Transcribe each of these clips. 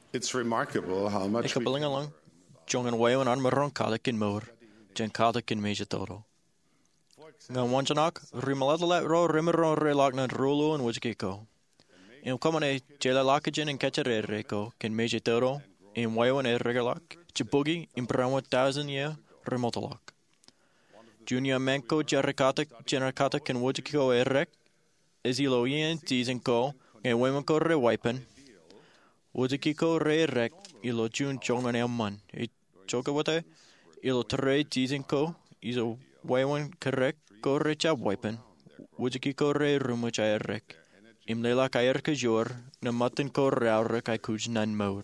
It's remarkable how much Ik heb belang lang jongen wayon aan marong kadak in moor, jen kadak in meja todo. Ngan wanjanak, rimaladala ro rimero relak nan rolo en wajkiko. In komane jela lakajen en ketchere reko, ken meja todo, in wayon e regalak, jibugi in brawa 1000 year remotalak. Junior menko jerakatak ken wajkiko erek, Izilo yen tizenko, en wemenko re wipen. Wajkiko re rek, ilo jun jongan el man. Chokawate, ilo tre tizenko, iso wayon korek ko recha wipen. Wajkiko re rumacha erek. Imlela kayer kajor, na matin ko raure kai kuj nan moor.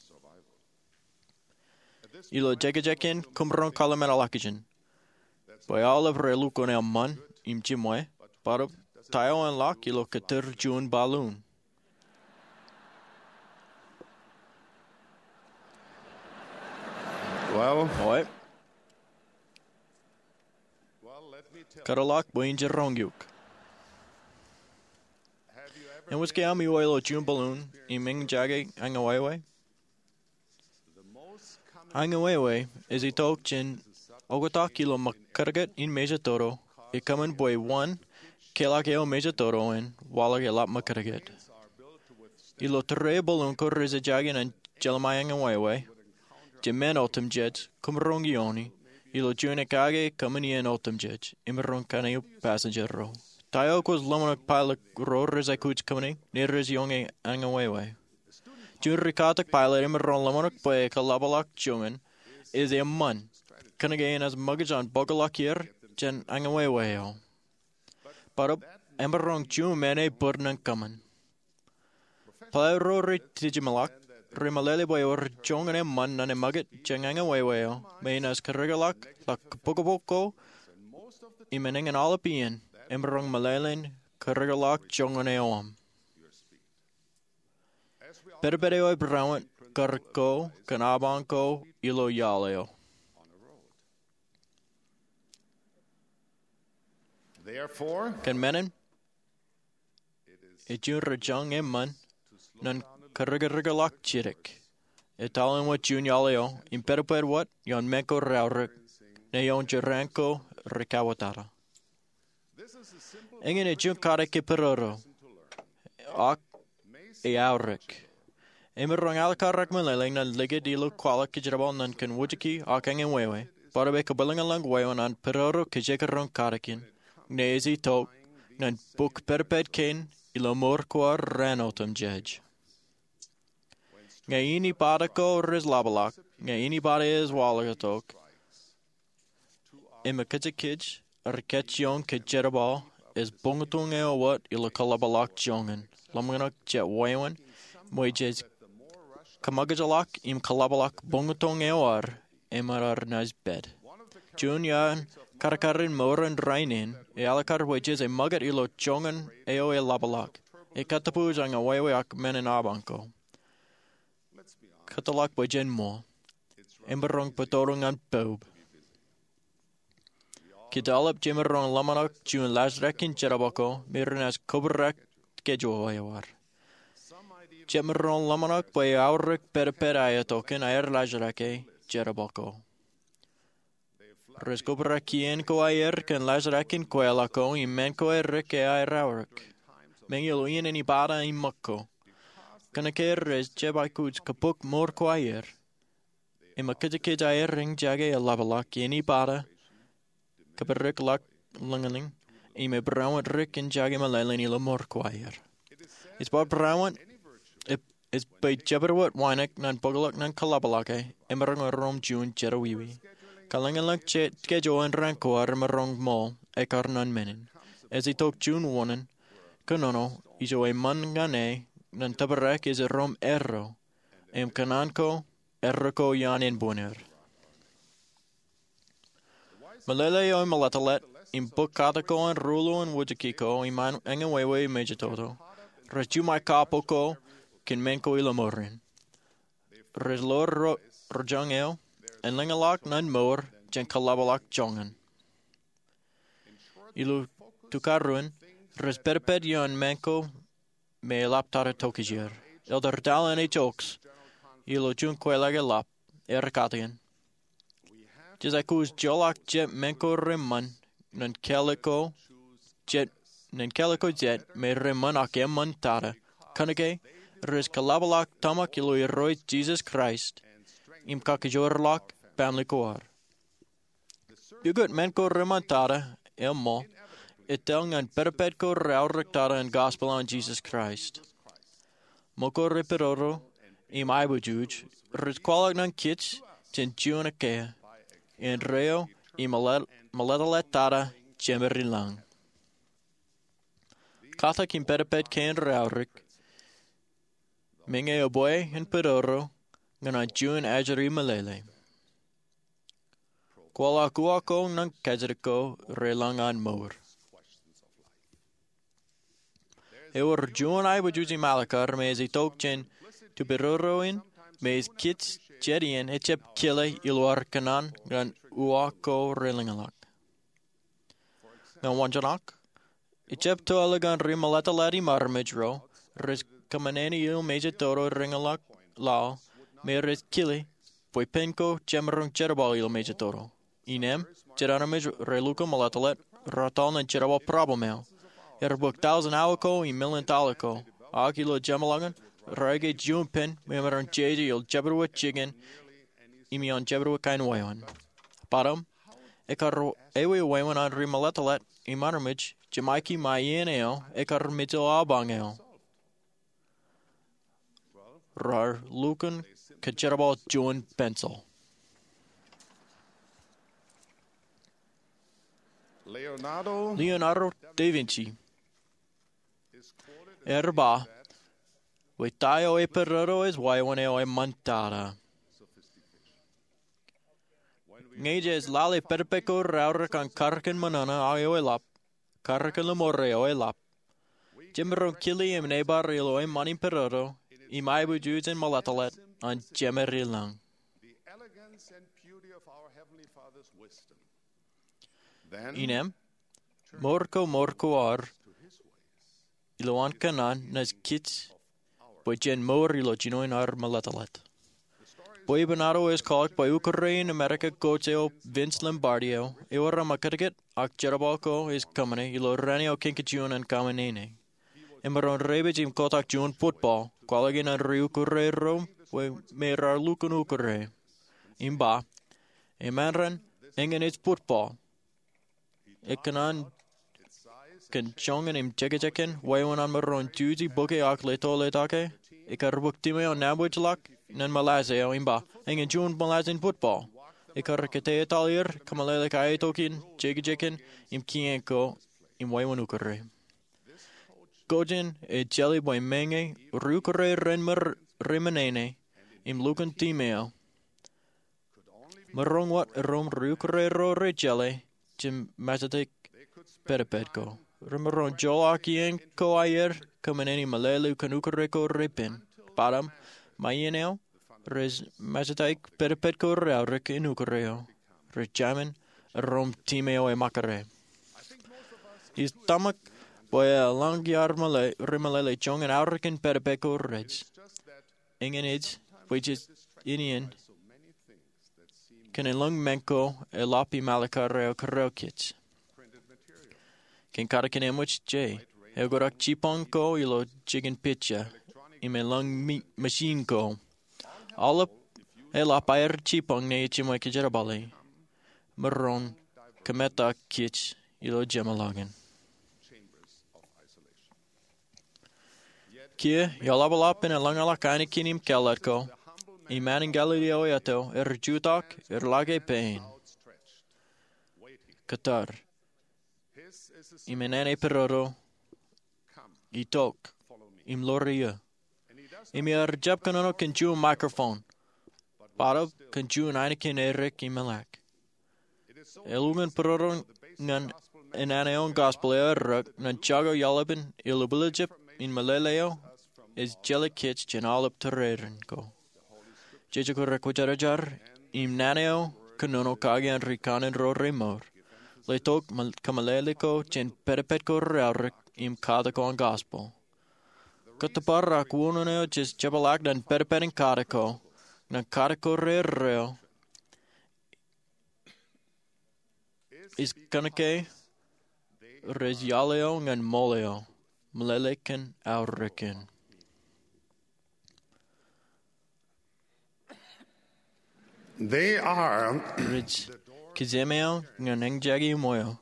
Ilo jegajekin kumron kalamen alakajen. By all of relu kon el man, im chimwe, parop, tayo en lak ilo kater jun balloon. Well, Oi. Karalak boinjer rongyuk. En was kami oilo jun balloon, iming jage angawewe. Angawewe, is he talk chin, ogota kilo makargat in meja toro, e kamen boy one, kelakeo meja toro en, wala gelap makargat. Ilo tre balloon ko reza jagin en jelamay angawewe. Jemen otem jet, kumrongioni, ilo june kage kamani en otem jet, imron kaneo passengero. Tayo was lomanak pilot ro reza kuch kamani, near rez yonge angawewe. Jun rikatak pilot imron lomanak boy kalabalak jungen, is a man. Kanagain as muggage on bogalakir, jen angawewe. Parab, emberong jun mene burnan kaman. Palo ro tijimalak, Rimalele boy or jong and man and a mugget, janganga wayway, main as Karigalak, like Pogaboko, imening an Alapian, Emberong Malalin, Karigalak, jong and eom. Perbedeo Brown, Garko, Kanabanko, Ilo Yaleo. therefore, Can menin? A jun rajong and man, none Karigalak chirik. Italien wat jun yaleo, imperper wat, yon meko raurik, neon jaranko, rikawatara. Ingen e jun kareke peroro. Ak e aurik. Emerong alakarak maleling nan ligge dilo kwala kijrabal nan kan wujiki akang en wewe. Barabe kabaling alang wewe nan peroro kijekarong karakin. Nezi tok, nan buk perpet ken, ilo morkwar ranotam judge. Ngaini pada ko riz labalak, ngaini pada is walagatok. Ima kijikij, riketjon kijerabal, is bungatung eo wat ilo kalabalak jongen. Lamganak jet wayan, moijes kamagajalak im kalabalak bungatung eo ar, emarar naz bed. Jun yan karakarin moran rainin, e alakar wages e magat ilo jongen eo e labalak. E katapuj ang awewe ak menen abanko. Katalak wajen mo. Emberong patorong an bob. Kidalap jimerong lamanak jun lasrekin jerabako, mirinas koberak kejoayawar. Jimerong lamanak by aurik perayatoken air lasrake jerabako. Reskoberakien ko ayer ken lasrakin koelako imenko erik e air aurik. Mengeluin en ibada imako. Kanaker res jebaikuj kapuk mor kwayer. Ima kijikij ayer ring jage a labalak yeni bada. Kabarik lak langaling. Ima brawant rik en jage malalini la mor kwayer. Is ba brawant. Is by jabberwat winek nan bogalak nan kalabalake. Emerang rom jun jerawiwi. Kalangalak jet kejo en ranko armarong mo. Ekar nan menin. As he talk jun wonen. Kanono. Iso a man gane. Nan tabarak is a rom erro. Kananko, erroko yanin boner. Malele o malatalet, im bukatako and rulo and wujikiko, iman angawewe majatoto. Reju my kapoko, kin menko ilamorin. Reslor rojangeo, and lingalak nan moor, jen kalabalak jongan. Ilu tukaruin, resperped yon menko, me laptare tokijer. Elder dalen e jokes. ilo jun kwelage lap erkatian. Jizakus jolak jet menko rimman nan calico jet me rimman akemman tada. Kanake ris kalabalak tamak ilo roy Jesus Christ. Im kakajorlak family koar. Bugut menko rimman tada elmo. Itel ngan perpetko raurictada and gospel on Jesus Christ. Moko repiroro im ibujuj ris kwalak nan kits chen junakea. En reo im maletalettada gemerilang. Kathak im perpet ken rauric. Minge oboe en pedoro ngana jun ajari malele. Kwala kuako nan kajriko relangan moor. Ewer jun ibujuji malakar mezi tokchen tu beroroin mez kits jedien echep kille iluar kanan gan uako relingalak. Gan wanjanak echep to alagan rimalata ladi marmidro ris kamaneni il meja toro ringalak lao me ris kille foi penko chemarung cherabal il meja toro. Inem cheranamij reluka malatalet ratal and cherabal problemel. Erbuk 1000 awako in milentalico. Akilo jamalangan Rage jumpen, memeran jeji il jabberwa chicken, imion jabberwa kain wayon. Param, ekar ewe wayon on rimaletalet, imanarmij, Jamaiki mayeneo, ekar mitil abangeo. Rar lukan kacherabal juan pencil. Leonardo da Vinci. Erba. Wetayo e perero es waioneo e mantada. Ngeje es lale perpeco raura kan karken manana ayo e lap. Karken lemorreo e lap. Jimmeron kili em nebar ilo e manin perero. I maibu judes en malatalet an jemerilang. Inem. Morco ar. Iloan kanan nas kits. Boyen mor ilogino ar malatalet. Boy Bernardo is called by Ukraine in America Goteo Vince Lombardio. Eora Makariget, Akjerabalco is coming, Ilo Ranio Kinkajun and Kamanene. Emeron Rebage im Kotak Jun football, Qualagin and Ryukure Rome, we merar Lukan Ukure. Imba, Emanran, Engen is football. Ekanan kan chongen im chegecheken, wayon an maron tuzi boke ak leto letake, ikarbuk time on nabujlak, nan malazeo imba, engen jun malazin football. Ikarkete italier, kamalele kaetokin, chegecheken, im kienko, im wayon ukare. Gojen e jelly boy menge, rukare renmer remenene, im lukan timeo. Marong wat rom rukare ro re jelly, jim mazatek perepetko. Remeron jolakien ko ayer, kameneni malelu kanukareko ripin. Padam, mayeneo, res mazataik perepetko raurik inukareo. Rejamin, rom timeo e makare. Is tamak boya langyar rimalele chong and aurikin perepeko reds. Ingenid, which is Indian, can a lung menko e lapi malakareo karokits. Ken karakin emuch J. Egorak chiponko ilo chicken pitcha. Ime lung machine ko. All ela pair chipong ne chimoy kijerabali. Maron kameta kich ilo gemalagan. Kia yalabalap in a langalakani kinim kelatko. Iman in Galileo yato jutak lage pain. Qatar. Imenene peroro. Itok. Im loria. Imiar jab kanono kenju microphone. Parab kenju nainikin erik imelak. Elugan peroro nan enaneon gospel erik nan chago yalabin ilubilijip in maleleo is jelikich janalab terrenko. Jejako rekwajarajar im naneo kanono kagan rikanen ro remor. Letok kamalelico chen perepetko raurik im kadako gospel. Kataparak wunoneo jis jabalak dan perepetin kadako. nan karakorreo is kanake rezialeo ngan moleo mleleken auriken. They are Rich kizemeo ngan engjagi moyo.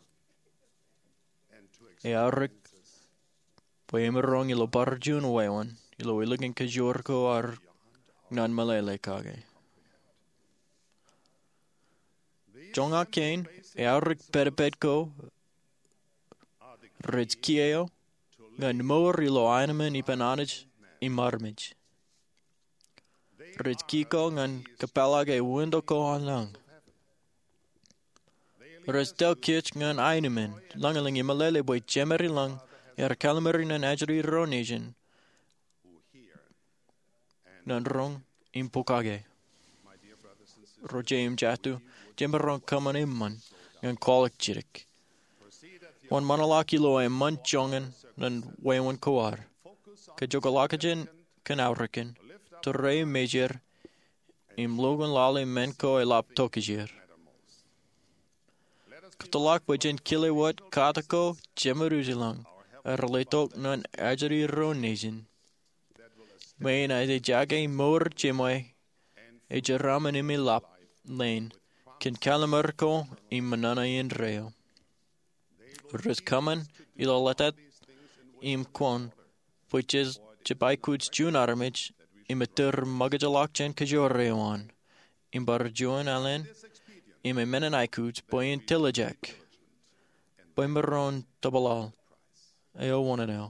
E aurik poemerong ilo barjun wewan ilo ilugin kajorko ar nan malele kage. Jonga kane e aurik perpetko rich kieo ngan mor ilo ainemen ipananij imarmij. Rich kiko ngan kapelage windoko anlang. Restel kich ngan ainemen langeling imalele boy chemeri lang kalmerin nan ajri ronesian nan rong impokage. Rojem jatu jemerong kaman imman ngan kolak chirik. Wan manalaki lo e man jongen nan wewan koar. Kajogalakajen kan auriken. Torre major im logan lale menko e lap tokijir. Katalak bajen kilewat katako jemeruzilang. Erletok nan ajri ronesian. Main as a jage mor jemai. E jaraman imi lap lane. Ken kalamerko im manana in reo. Res kaman ilo letat im kwon. Which is jabaikuds jun armage. Imatur magajalak jen kajorewan. Imbarjuan alen. Ime menanaikuds boyin tilajak. Boymeron tabalal. Eo wanadel.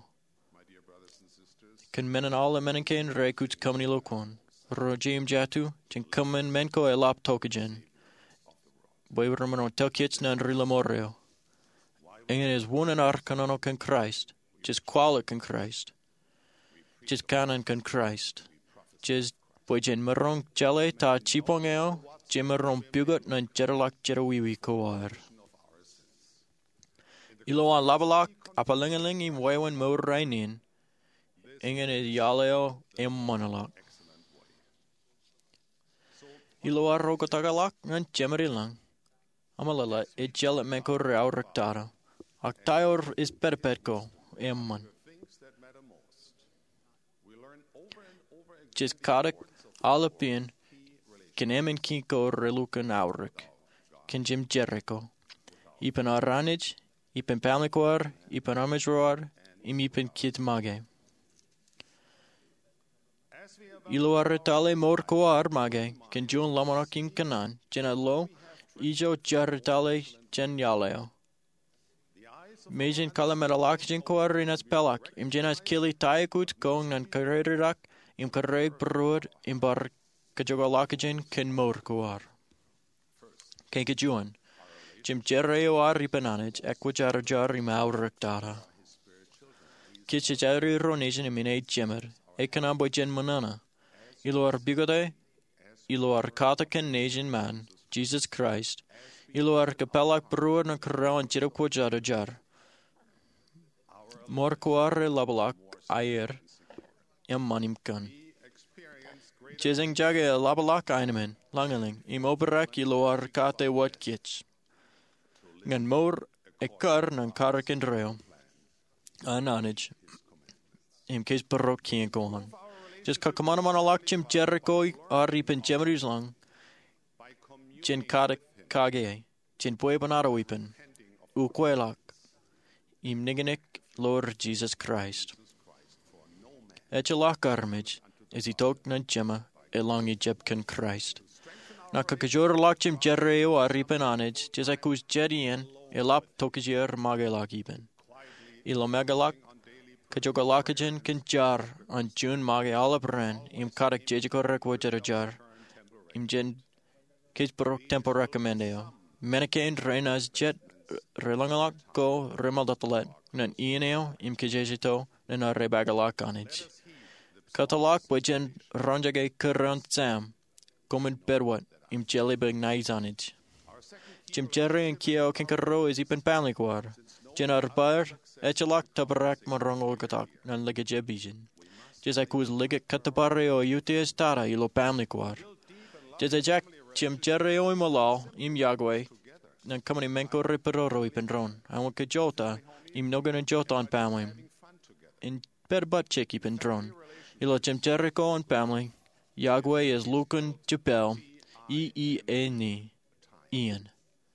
Kan menan all menankain rekuds kamani lokon. Rojim jatu, jen kamen menko e lap tokajen. Boymeron telkits nan rilamoreo. Ingen is wunan arkanono kan Christ. Jis kwala kan Christ. Jis kanan kan Christ. Jis boyjen merong jale ta chipongeo. Jemerong pugot nan jeralak jerawiwi koar. Iloan labalak apalingaling im wewan mor rainin. Ingen is yaleo im monolak. Iloa rogotagalak nan jemerilang. Amalala e jelat menko rao rektara. Actayor is perpetko emman. Jis kadak alapin ken emen kinko relukan aurik. Ken jim Jericho. Ipen aranij, ipen pamlikwar, ipen armajroar, ipen kit mage. Ilo arretale morkoar mage, ken jun lamanakim kanan, jen alo, ijo jarretale jen yaleo. Mejen kalameralak jen koar inas pelak, im jenas kili taekut kong nan karerirak, im kareg brood, im bar kajogalakajen ken morkoar. Ken kajuan. Jim jerreo ari bananaj equijar jar im auriktara. Kichajari ronesian imine jemer, ekanambo jen manana. Ilo ar bigode, ilo ar kataken nesian man, Jesus Christ. Ilo ar kapelak broer na karawan jirapkojar jar. Morkoare labalak ayer emmanim kan. Jizing jage labalak einemen, langeling, im oberak ilo ar kate wat kits. Ngan mor ekar nan karaken reo. Ananij. Im kes barok kien gohan. Just kakamanaman alak jim Jericho ari pen jemerus lang. Jin kadak kage. Jin buebanaro ipen. Ukwelak. Im nigenik Lord Jesus Christ. Echelak armij. Is itok nan jema elang Egyptian Christ. Na kakajor lak jim Jerreo ari pen anij. Jisakus jedien elap tokajir magelak ipen. Ilo megalak. Kajogalakajan kan jar an jun mage alapran im karak jejikorek wajarajar im jen kisbrok tempo recommendeo menakain reinas jet relangalak go remaldatalet nan ieneo im kajejito nan rebagalak anij katalak wajen ranjage kurant sam komen berwat im jelibeg naizanij jim jerry and kio kinkaro is ipen panlikwar Jenar bar, echelak tabarak marongol katak nan liga jebijin. Jes akus liga katabare o UTS tara ilo pamlikwar. Jeze Jack Jim Jerry o Malal im Yagwe nan kamani menko reperoro ipendron. Awon ke jota im nogan jota on family. In berbat chick ipendron. Ilo Jim Jericho on family. Yagwe is Lucan Jabel E-E-A-N Ian.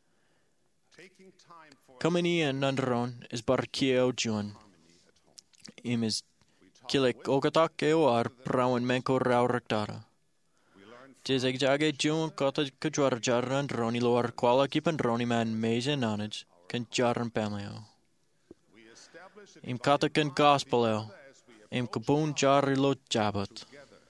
Coming Ian nandron is Barkio Jun. Im is Kilek Ogatak Eoar Brown Menko Rau Rectara. Jezek Jage Jun Kota Kajwar Jarran Droni Loar Kuala Kipan Droni Man Meja Nanage Kan Jarran Pamleo. Im Katakan Gospeleo. Im Kabun Jarilo Jabat.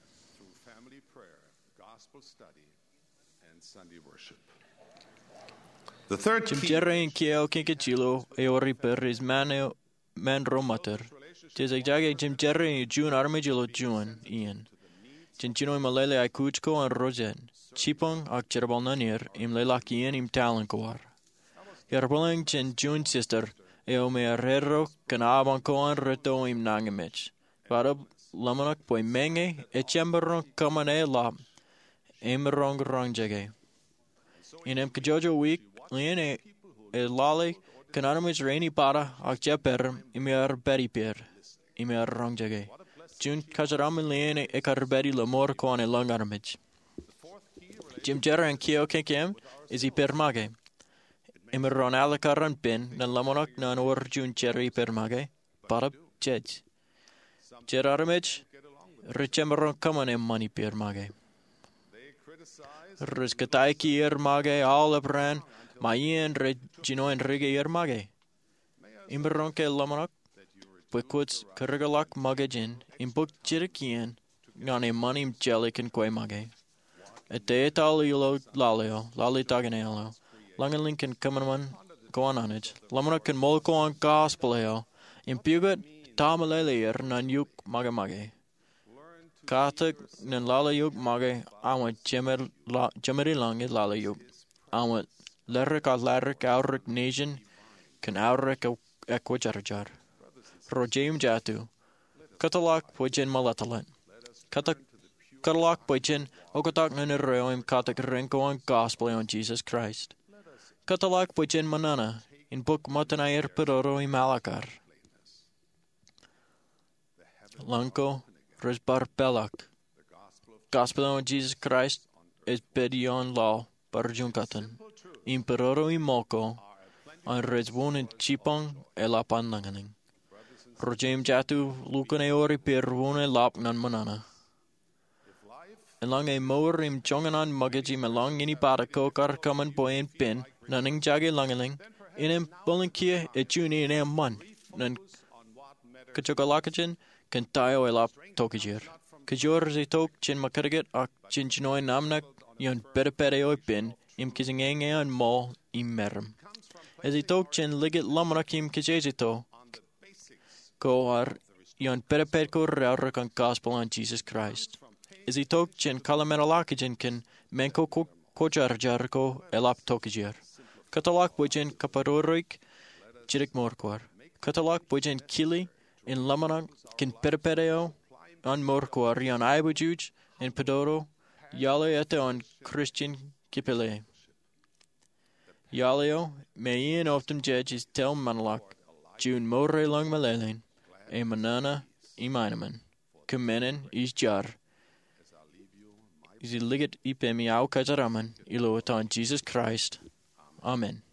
The third Jim key Jerry and Kiel Kinkachilo Eoriper is Man Romater. Jezek Jage Jim Jerry Jun Armagilo Jun Ian. Jinchino Malele Akuchko and Rosen. Chipong Akcherbal Nanir im Lelakian im Talankoar. Yarboling Jen Jun sister Eome Herrero Kanabanko and Reto im Nangamich. Varab Lamanak Boy Menge Echemberon Kamane Lab. Emerong Rongjege. In Mkajojo week, Liene Lali Kanaramish Rainy Para Akjeper Imer Beriper Imer Rongjege. Jun Kajaram Liene Ekarberi Lamor Kwan Longarmage. Jim Jerry and Kio Kinkim is Ipermage. Imeron Alakaran Pin, Nan Lamonok Nan or Jun Jerry Permage, Parab Jedge. Gerarmage, Richemeron Common Money Permage. Riskataiki Ermage, all Abran, Mayen Regino and Rige Ermage. Imberonke Lamonok, Puquits Kurgalak Magajin, Imbuk Jirikian, Nane Manim Jellic and Quemage. A Detalilo Lalio, Lali Taganelo, Langalinkan Kamaman, Goananage, Lamonok and Molko on Gospeleo, Impugat, Tamalelier, Nanyuk Magamage. Katak nan Lalayuk Mage, I want Jemeri Lang at Lalayuk. I want Lyric or Lyric Auric Nation, can Auric Equajarjar. Rojim Jatu, Katalak Pujin Malatalan. Katalak Pujin, Okotak Nanaroim Katak Renko on Gospel on Jesus Christ. Katalak Pujin Manana, in Book Matanair Peroro in Malakar. Lanko. Resbar Belak. Gospel on Jesus Christ is Bedion Law, Barjunkatan. Imperoro Imoko, on Resbun in Chipong, Elapan Langaning. Rojem Jatu, Lucaneori Perune Lapnan Manana. Along a mower im Jonganan Mugajim along any Padako Karkaman Boy and Pin, Nunning Jaggy Langaling, in him Bullinkia, a Juni in M one, Nun Kachokalakachin. Kan tayo elap tokijir. Kajor ze tok chin makaragat ak chin chinoy namnak yon pereo pin im kizingenge an mo im merm. As he tok chin ligit lamrakim kajezito ko ar yon perepetko raurak on gospel on Jesus Christ. As he tok chin kalameralakajin kan menko kojar jarko elap tokijir. Katalak bujin kaparorik jirik morkwar. Katalak bujin kili in Lamanak, Kin Perpeteo, on Morquari on Ibujuj, in Pedoro, Yale ete on Christian Kipele. Yaleo, Mayin often judges tel Manalak, June More long Malelin, a Manana, Iminaman, Kumenen, is Jar. Is liget ipemi au kajaraman, ilo on Jesus Christ. Amen.